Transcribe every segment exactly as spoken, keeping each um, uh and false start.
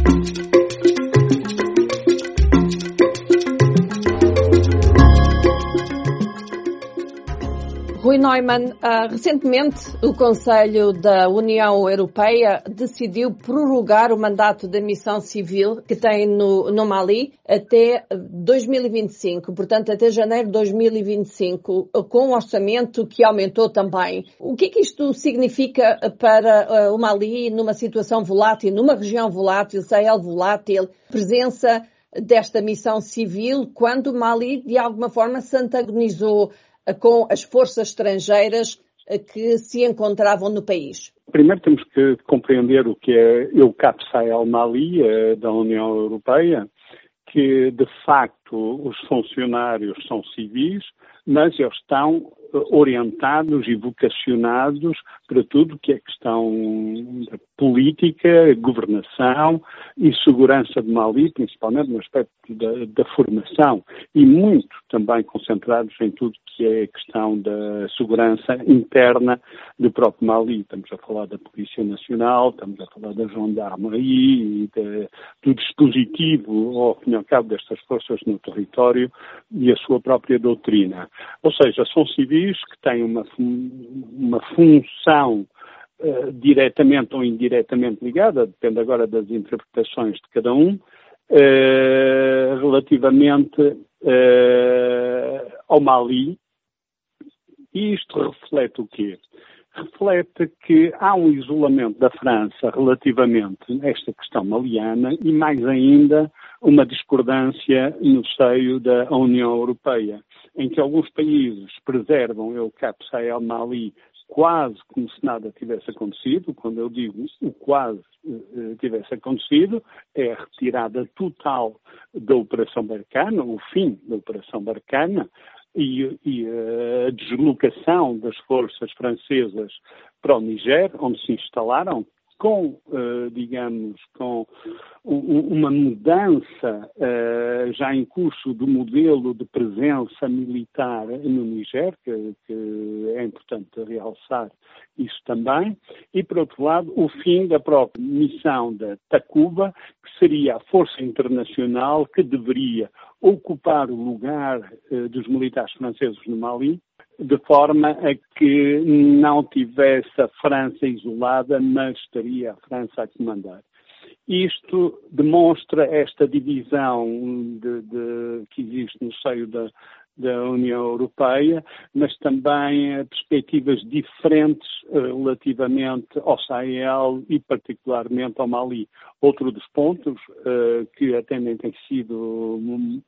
Rui Neumann, uh, recentemente o Conselho da União Europeia decidiu prorrogar o mandato da missão civil que tem no, no Mali até dois mil e vinte e cinco, portanto até janeiro de dois mil e vinte e cinco, com um orçamento que aumentou também. O que é que isto significa para uh, o Mali numa situação volátil, numa região volátil, Sahel volátil, presença desta missão civil, quando o Mali de alguma forma se antagonizou com as forças estrangeiras que se encontravam no país? Primeiro temos que compreender o que é EUCAP Sahel Mali, da União Europeia, que de facto os funcionários são civis, mas eles estão orientados e vocacionados para tudo que é questão da política, governação e segurança de Mali, principalmente no aspecto da, da formação, e muito também concentrados em tudo que é questão da segurança interna do próprio Mali. Estamos a falar da Polícia Nacional, estamos a falar da Gendarmerie e de, do dispositivo, ao fim e ao cabo, destas forças no território e a sua própria doutrina. Ou seja, são civis que têm uma, uma função uh, diretamente ou indiretamente ligada, depende agora das interpretações de cada um, uh, relativamente uh, ao Mali. E isto reflete o quê? Reflete que há um isolamento da França relativamente a esta questão maliana e, mais ainda, uma discordância no seio da União Europeia, em que alguns países preservam o EUCAP Sahel Mali quase como se nada tivesse acontecido. Quando eu digo o quase eh, tivesse acontecido, é a retirada total da Operação Barkhane, o fim da Operação Barkhane, e, e a deslocação das forças francesas para o Niger, onde se instalaram, com, uh, digamos, com um, uma mudança uh, já em curso do modelo de presença militar no Niger, que, que é importante realçar isso também, e, por outro lado, o fim da própria missão da Takuba, que seria a força internacional que deveria ocupar o lugar uh, dos militares franceses no Mali, de forma a que não tivesse a França isolada, mas estaria a França a comandar. Isto demonstra esta divisão de, de, que existe no seio da, da União Europeia, mas também perspectivas diferentes relativamente ao Sahel e particularmente ao Mali. Outro dos pontos uh, que até nem tem sido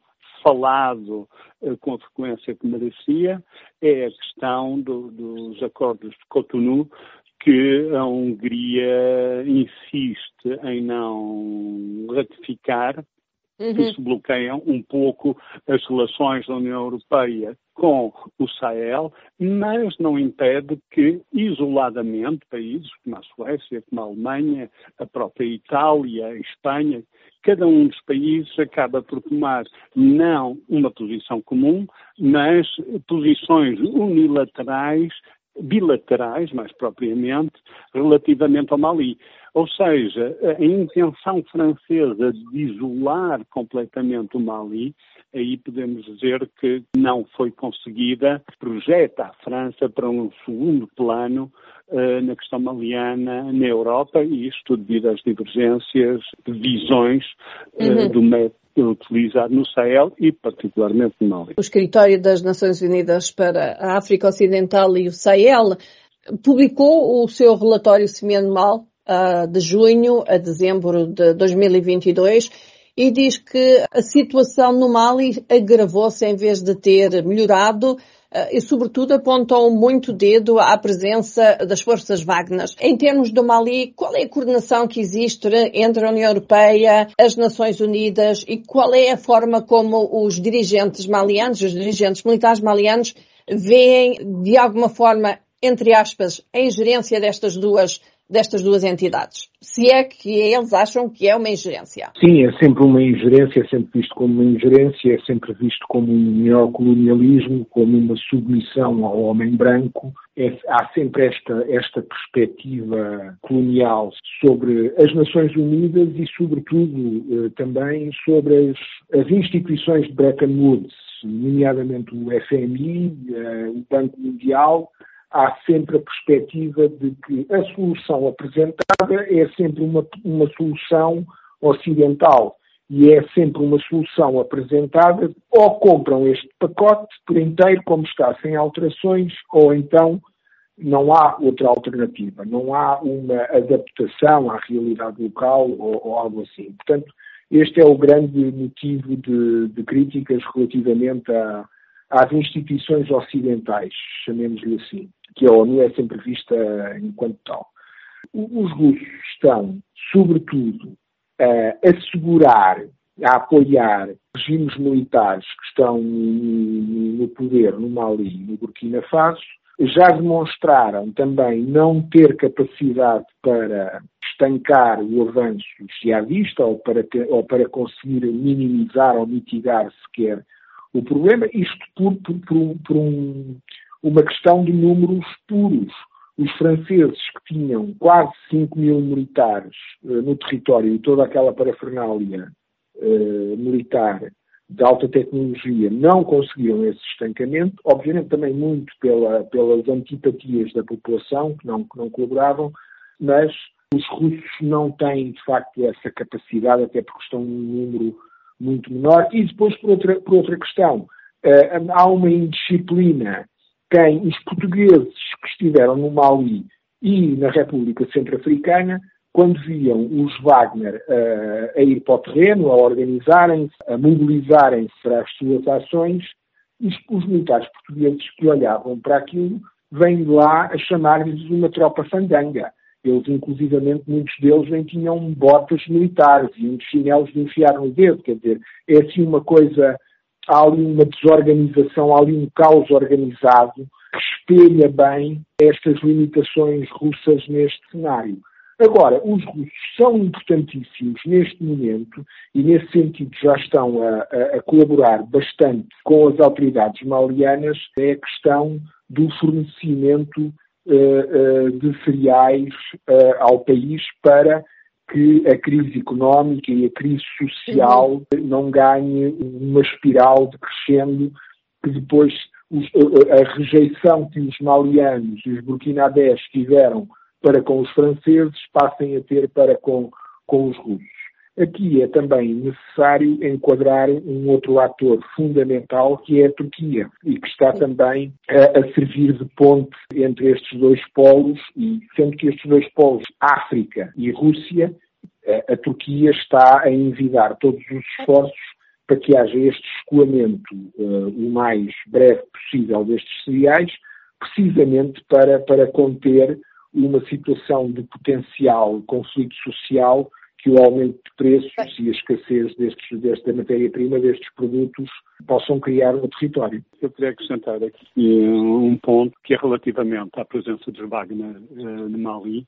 falado uh, com a frequência que merecia é a questão do, dos acordos de Cotonou, que a Hungria insiste em não ratificar, uhum. que se bloqueiam um pouco as relações da União Europeia com o Sahel, mas não impede que, isoladamente, países como a Suécia, como a Alemanha, a própria Itália, a Espanha, cada um dos países acaba por tomar não uma posição comum, mas posições unilaterais, bilaterais, mais propriamente, relativamente ao Mali. Ou seja, a intenção francesa de isolar completamente o Mali, aí podemos dizer que não foi conseguida, projeta a França para um segundo plano uh, na questão maliana na Europa, e isto devido às divergências de visões uh, uhum. do método utilizado no Sahel e particularmente no Mali. O Escritório das Nações Unidas para a África Ocidental e o Sahel publicou o seu relatório semianual uh, de junho a dezembro de dois mil e vinte e dois e diz que a situação no Mali agravou-se em vez de ter melhorado uh, e, sobretudo, apontam muito dedo à presença das forças Wagner. Em termos do Mali, qual é a coordenação que existe entre a União Europeia, as Nações Unidas e qual é a forma como os dirigentes malianos, os dirigentes militares malianos, veem, de alguma forma, entre aspas, a ingerência destas duas destas duas entidades? Se é que eles acham que é uma ingerência. Sim, é sempre uma ingerência, é sempre visto como uma ingerência, é sempre visto como um neocolonialismo, como uma submissão ao homem branco. É, há sempre esta, esta perspectiva colonial sobre as Nações Unidas e, sobretudo, também sobre as, as instituições de Bretton Woods, nomeadamente o F M I, o Banco Mundial. Há sempre a perspectiva de que a solução apresentada é sempre uma, uma solução ocidental e é sempre uma solução apresentada, ou compram este pacote por inteiro como está, sem alterações, ou então não há outra alternativa, não há uma adaptação à realidade local ou, ou algo assim. Portanto, este é o grande motivo de, de críticas relativamente a, às instituições ocidentais, chamemos-lhe assim, que a ONU é sempre vista enquanto tal. Os russos estão, sobretudo, a assegurar, a apoiar regimes militares que estão no poder no Mali e no Burkina Faso. Já demonstraram também não ter capacidade para estancar o avanço jihadista ou para, ter, ou para conseguir minimizar ou mitigar sequer o problema, isto por, por, por, um, por um, uma questão de números puros. Os franceses, que tinham quase cinco mil militares uh, no território e toda aquela parafernália uh, militar de alta tecnologia, não conseguiram esse estancamento, obviamente também muito pela, pelas antipatias da população, que não, que não colaboravam, mas os russos não têm, de facto, essa capacidade, até porque estão num número muito menor. E depois, por outra, por outra questão, uh, há uma indisciplina. Quem os portugueses que estiveram no Mali e na República Centro-Africana, quando viam os Wagner uh, a ir para o terreno, a organizarem-se, a mobilizarem-se para as suas ações, os, os militares portugueses que olhavam para aquilo, vêm de lá a chamar-lhes uma tropa fandanga. Eles, inclusivamente, muitos deles nem tinham botas militares e uns chinelos de enfiar no dedo. Quer dizer, é assim uma coisa... Há ali uma desorganização, há ali um caos organizado que espelha bem estas limitações russas neste cenário. Agora, os russos são importantíssimos neste momento e, nesse sentido, já estão a, a, a colaborar bastante com as autoridades malianas. É a questão do fornecimento uh, uh, de cereais uh, ao país para que a crise económica e a crise social não ganhe uma espiral decrescendo, que depois os, a, a rejeição que os malianos e os burkinabés tiveram para com os franceses passem a ter para com, com os russos. Aqui é também necessário enquadrar um outro ator fundamental, que é a Turquia, e que está também a, a servir de ponte entre estes dois polos, e sendo que estes dois polos, África e Rússia, a, a Turquia está a envidar todos os esforços para que haja este escoamento uh, o mais breve possível destes cereais, precisamente para, para conter uma situação de potencial conflito social que o aumento de preços e a escassez destes, desta matéria-prima, destes produtos, possam criar no território. Eu queria acrescentar aqui um ponto que é relativamente à presença dos Wagner uh, no Mali.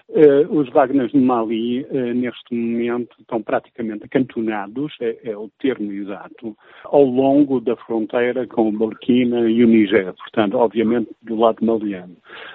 Uh, os Wagners no Mali, uh, neste momento, estão praticamente acantonados, é, é o termo exato, ao longo da fronteira com o Burkina e o Níger, portanto, obviamente, do lado maliano.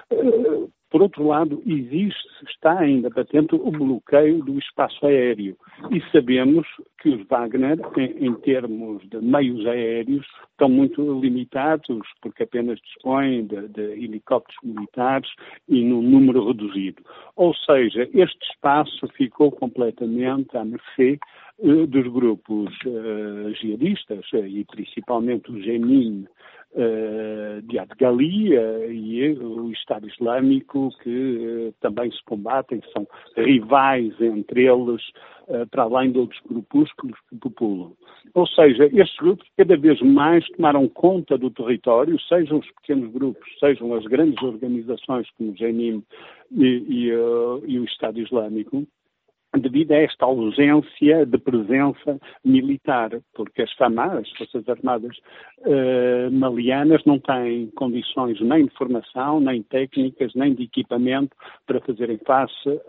Uh, Por outro lado, existe, está ainda patente o bloqueio do espaço aéreo. E sabemos que os Wagner, em, em termos de meios aéreos, estão muito limitados, porque apenas dispõem de, de helicópteros militares e num número reduzido. Ou seja, este espaço ficou completamente à mercê uh, dos grupos uh, jihadistas, uh, e principalmente o Jenin, Uh, de Adgali uh, e uh, o Estado Islâmico, que uh, também se combatem, são rivais entre eles, uh, para além de outros grupúsculos que populam. Ou seja, estes grupos cada vez mais tomaram conta do território, sejam os pequenos grupos, sejam as grandes organizações como o Jenin e, e, uh, e o Estado Islâmico, devido a esta ausência de presença militar, porque as FAMA, as Forças Armadas uh, malianas, não têm condições nem de formação, nem técnicas, nem de equipamento para fazerem face uh,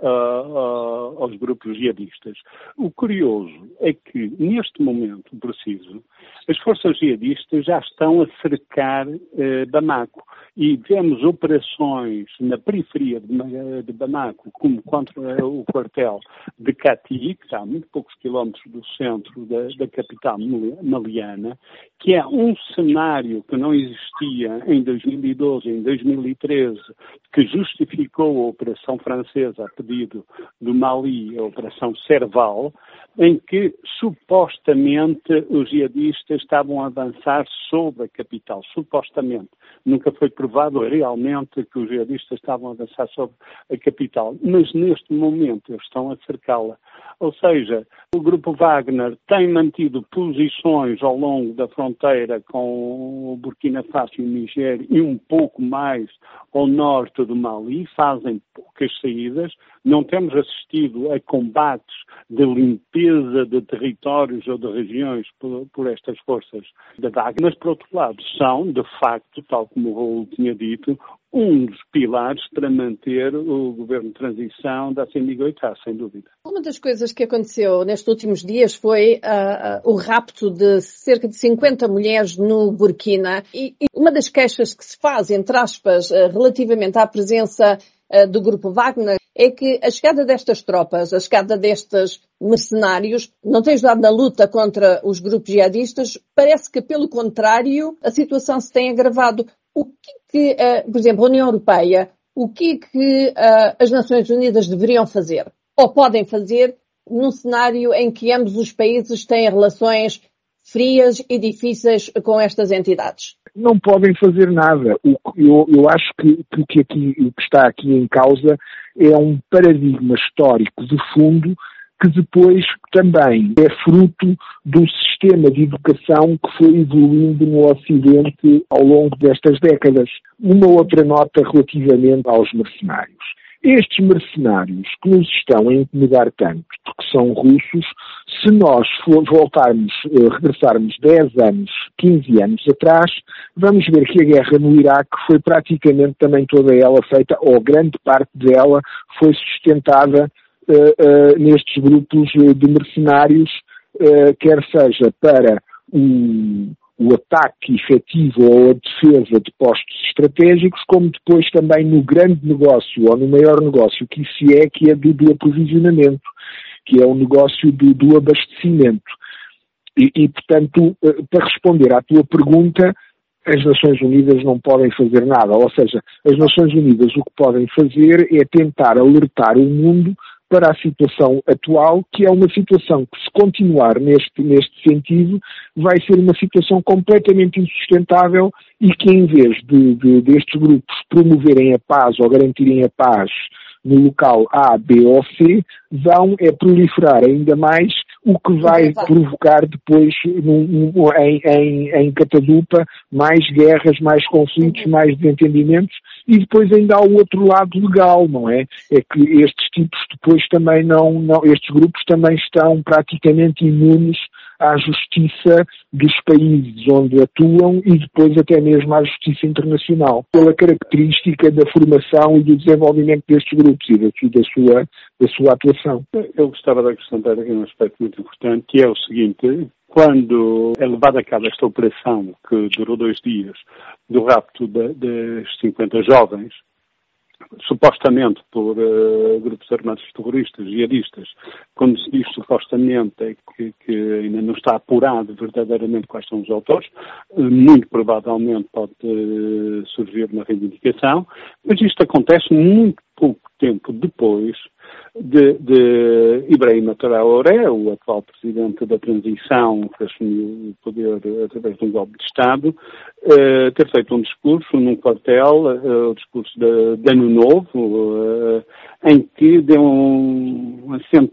uh, aos grupos jihadistas. O curioso é que, neste momento preciso, as forças jihadistas já estão a cercar uh, Bamako. E vemos operações na periferia de, de Bamako, como contra o quartel de Kati, que está a muito poucos quilómetros do centro da, da capital maliana, que é um cenário que não existia em dois mil e doze, em dois mil e treze, que justificou a operação francesa a pedido do Mali, a operação Serval, em que supostamente os jihadistas estavam a avançar sobre a capital, supostamente. Nunca foi provado realmente que os jihadistas estavam a avançar sobre a capital, mas neste momento eles estão a cercá-la. Ou seja, o grupo Wagner tem mantido posições ao longo da fronteira com o Burkina Faso e o Nigéria e um pouco mais ao norte do Mali, fazem poucas saídas. Não temos assistido a combates de limpeza de territórios ou de regiões por, por estas forças da Wagner, mas, por outro lado, são, de facto, tal como o Raul tinha dito, um dos pilares para manter o governo de transição da Assimi Goïta, sem dúvida. Uma das coisas que aconteceu nestes últimos dias foi uh, uh, o rapto de cerca de cinquenta mulheres no Burkina. E, e uma das queixas que se faz, entre aspas, uh, relativamente à presença uh, do grupo Wagner, é que a chegada destas tropas, a chegada destes mercenários, não tem ajudado na luta contra os grupos jihadistas. Parece que, pelo contrário, a situação se tem agravado. O que, que uh, por exemplo, a União Europeia, o que, que uh, as Nações Unidas deveriam fazer, ou podem fazer, num cenário em que ambos os países têm relações frias e difíceis com estas entidades? Não podem fazer nada. Eu, eu acho que, que, aqui, o que está aqui em causa é um paradigma histórico de fundo que depois também é fruto do sistema de educação que foi evoluindo no Ocidente ao longo destas décadas. Uma outra nota relativamente aos mercenários. Estes mercenários que nos estão a incomodar tanto, porque são russos, se nós for, voltarmos, regressarmos dez anos, quinze anos atrás, vamos ver que a guerra no Iraque foi praticamente também toda ela feita, ou grande parte dela foi sustentada uh, uh, nestes grupos de mercenários, uh, quer seja para o... o ataque efetivo ou a defesa de postos estratégicos, como depois também no grande negócio, ou no maior negócio que isso é, que é do, do aprovisionamento, que é o negócio do, do abastecimento. E, e, portanto, para responder à tua pergunta, as Nações Unidas não podem fazer nada. Ou seja, as Nações Unidas o que podem fazer é tentar alertar o mundo para a situação atual, que é uma situação que, se continuar neste, neste sentido, vai ser uma situação completamente insustentável e que, em vez de, de, destes grupos promoverem a paz ou garantirem a paz no local A, B ou C, vão é proliferar ainda mais, o que vai provocar depois num, num, em, em, em catadupa mais guerras, mais conflitos, mais desentendimentos, e depois ainda há o outro lado legal, não é? É que estes tipos depois também não, não estes grupos também estão praticamente imunes à justiça dos países onde atuam e depois até mesmo à justiça internacional, pela característica da formação e do desenvolvimento destes grupos e da, da, sua, da sua atuação. Eu gostava de acrescentar aqui um aspecto muito importante, que é o seguinte: quando é levada a cabo esta operação, que durou dois dias, do rapto de, de cinquenta jovens, supostamente por uh, grupos armados terroristas, jihadistas, quando se diz supostamente é que, que ainda não está apurado verdadeiramente quais são os autores, uh, muito provavelmente pode uh, surgir uma reivindicação, mas isto acontece muito pouco tempo depois de, de Ibrahim Traoré, o atual presidente da transição que assumiu o poder através de um golpe de Estado, uh, ter feito um discurso num quartel, uh, o discurso de, de Ano Novo, uh, em que deu um acento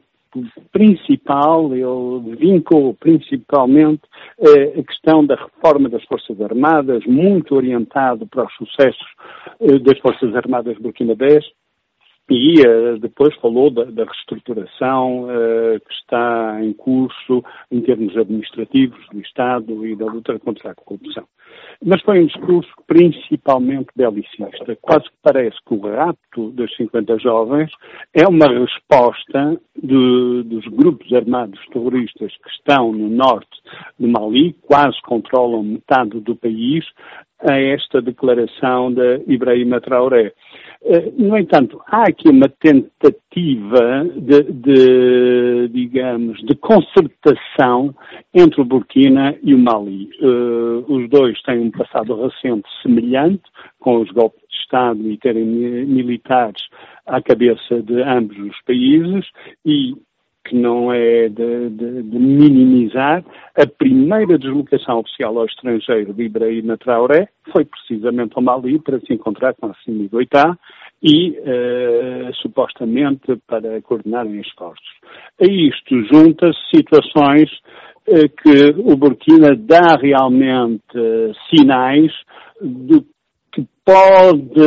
principal, ele vincou principalmente uh, a questão da reforma das Forças Armadas, muito orientado para os sucessos uh, das Forças Armadas burkinabés, E uh, depois falou da, da reestruturação uh, que está em curso em termos administrativos do Estado e da luta contra a corrupção. Mas foi um discurso principalmente belicista. Quase que parece que o rapto das cinquenta jovens é uma resposta de, dos grupos armados terroristas que estão no norte do Mali, quase controlam metade do país, a esta declaração de Ibrahima Traoré. No entanto, há aqui uma tentativa de, de, digamos, de concertação entre o Burkina e o Mali. Uh, os dois têm um passado recente semelhante, com os golpes de Estado e terem militares à cabeça de ambos os países, e que não é de, de, de minimizar, a primeira deslocação oficial ao estrangeiro de Ibrahima Traoré foi precisamente ao Mali para se encontrar com Assimi Goïta e, uh, supostamente, para coordenarem esforços. A isto junta-se situações uh, que o Burkina dá realmente uh, sinais de que pode,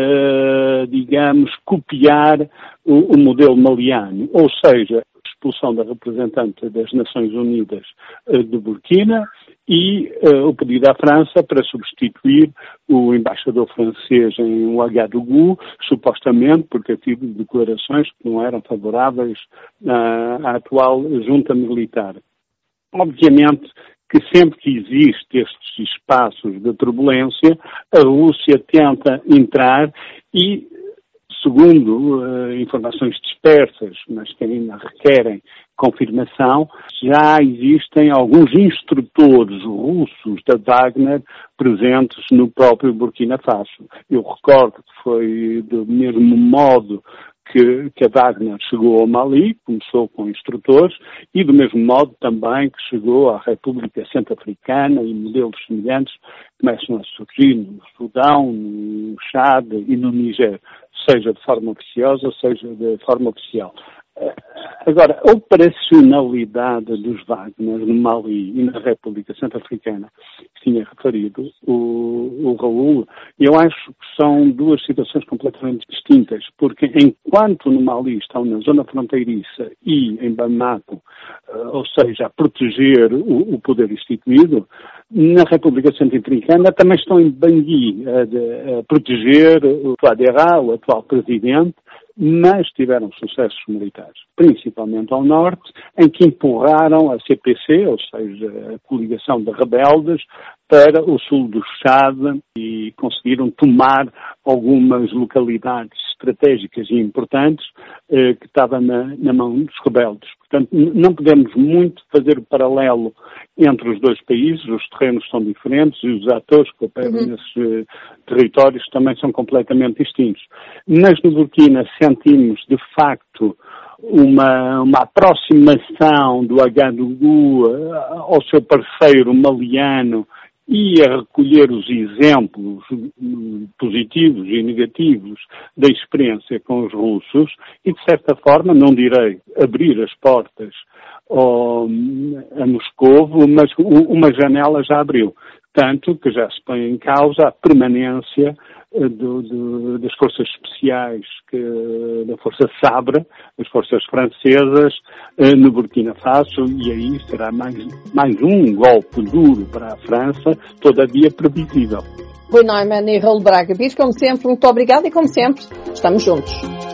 uh, digamos, copiar o, o modelo maliano, ou seja, expulsão da representante das Nações Unidas uh, de Burkina e uh, o pedido à França para substituir o embaixador francês em Ouagadougou, supostamente porque tive declarações que não eram favoráveis uh, à atual junta militar. Obviamente que sempre que existe estes espaços de turbulência, a Rússia tenta entrar e, segundo uh, informações dispersas, mas que ainda requerem confirmação, já existem alguns instrutores russos da Wagner presentes no próprio Burkina Faso. Eu recordo que foi do mesmo modo que, que a Wagner chegou ao Mali, começou com instrutores, e do mesmo modo também que chegou à República Centro-Africana e modelos semelhantes começam a surgir no Sudão, no Chad e no Níger, seja de forma oficiosa, seja de forma oficial. Agora, a operacionalidade dos Wagner no Mali e na República Centro-Africana, que tinha referido o, o Raul, eu acho que são duas situações completamente distintas, porque enquanto no Mali estão na zona fronteiriça e em Bamako, ou seja, a proteger o, o poder instituído, na República Centro-Africana também estão em Bangui a, a proteger o Touadéra, o atual presidente, mas tiveram sucessos militares, principalmente ao norte, em que empurraram a C P C, ou seja, a coligação de rebeldes, para o sul do Chad e conseguiram tomar algumas localidades estratégicas e importantes eh, que estavam na, na mão dos rebeldes. Portanto, não podemos muito fazer o paralelo entre os dois países, os terrenos são diferentes e os atores que operam uhum. nesses uh, territórios também são completamente distintos. Mas no Burkina sentimos, de facto, uma, uma aproximação do Ouagadougou uh, ao seu parceiro maliano e a recolher os exemplos positivos e negativos da experiência com os russos e, de certa forma, não direi abrir as portas ao, a Moscovo, mas uma janela já abriu. Tanto que já se põe em causa a permanência do, do, das forças especiais, que, da Força Sabre, as forças francesas, no Burkina Faso, e aí será mais, mais um golpe duro para a França, todavia previsível. Rui Neumann e Raul Braga Pires, como sempre, muito obrigado e, como sempre, estamos juntos.